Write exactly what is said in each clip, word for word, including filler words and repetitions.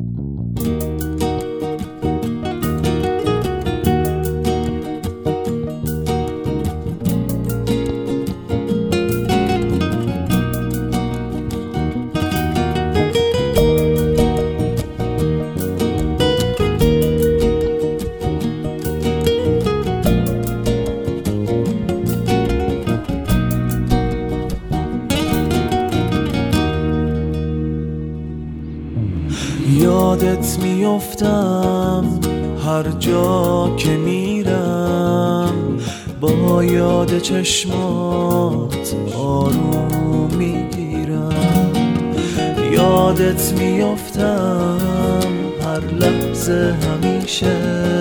یادت میافتم هر جا که میرم، با یاد چشمات آروم میگیرم. یادت میافتم هر لحظه همیشه،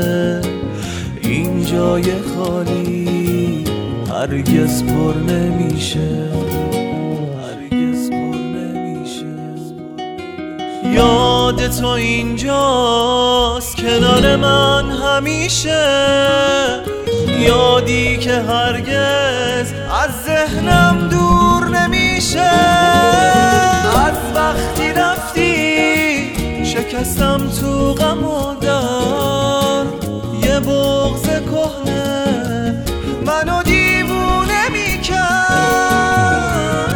این جای خالی هرگز پر نمیشه، هرگز پر نمیشه. یاد تو اینجاست کنار من همیشه، یادی که هرگز از ذهنم دور نمیشه. از وقتی رفتی شکستم تو غم و درد، یه بغض کهنه منو دیوونه میکرد.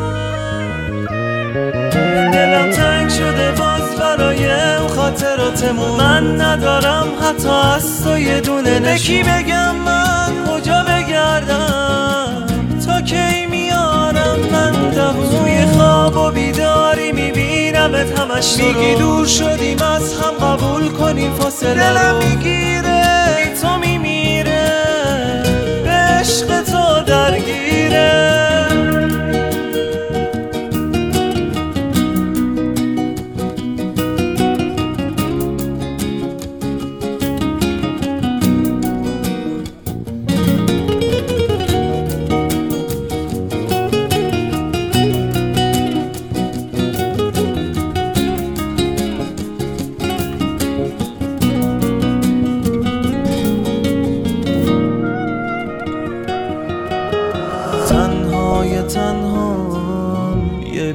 دلم تنگ شده باز برای اون خاطراتمون، من ندارم حتی از تو یه دونه نشی. بگم من کجا بگردم تا کی میارم من دووی خواب و بیداری میبینمت همش. میگی دور شدیم از هم قبول کنیم فاصله، دلم میگیره بی تو میمیره، به عشق تو درگیره. تنهای تنهام یه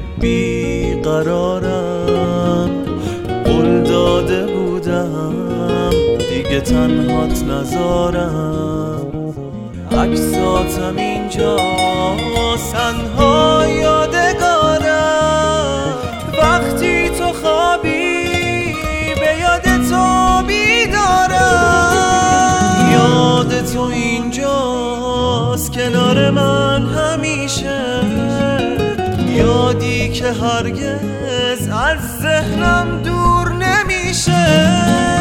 بیقرارم، قول داده بودم دیگه تنهات نذارم. عکساتم اینجا تنها یادگارم، وقتی تو خوابی به یاد تو بیدارم. یاد تو اینجاست کنار من همیشه، یادی که هرگز از ذهنم دور نمیشه.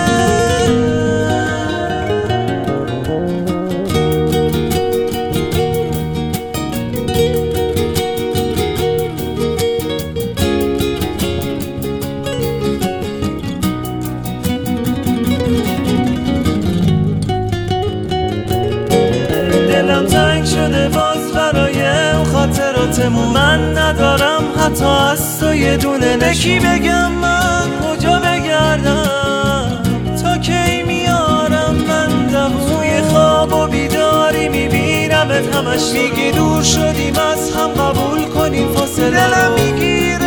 دلم تنگ شده باز برای اون خاطراتمون، من ندارم حتی از تو یه دونه نشی. بگم من کجا بگردم تا کی میارم من دووی خواب و بیداری میبینمت همش. میگی دور شدیم از هم قبول کنیم فاصله، دلم میگیره